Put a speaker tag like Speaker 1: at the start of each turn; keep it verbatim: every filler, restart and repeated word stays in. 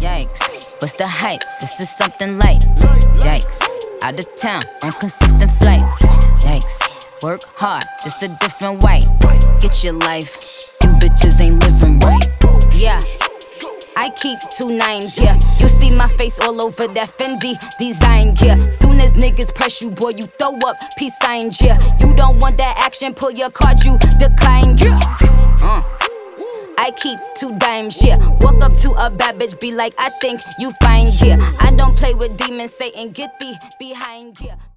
Speaker 1: Yikes, what's the hype? This is something light. Yikes, out of town on consistent flights. Yikes, work hard, just a different white. Get your life, you bitches ain't living right. Yeah, I keep two nines, yeah. You see my face all over that Fendi design, yeah. Soon as niggas press you, boy, you throw up peace signs, yeah. You don't want that action, pull your card, you decline, yeah. Uh. I keep two dimes, yeah. Walk up to a bad bitch, be like, I think you fine, yeah. I don't play with demons, Satan, get thee behind, yeah.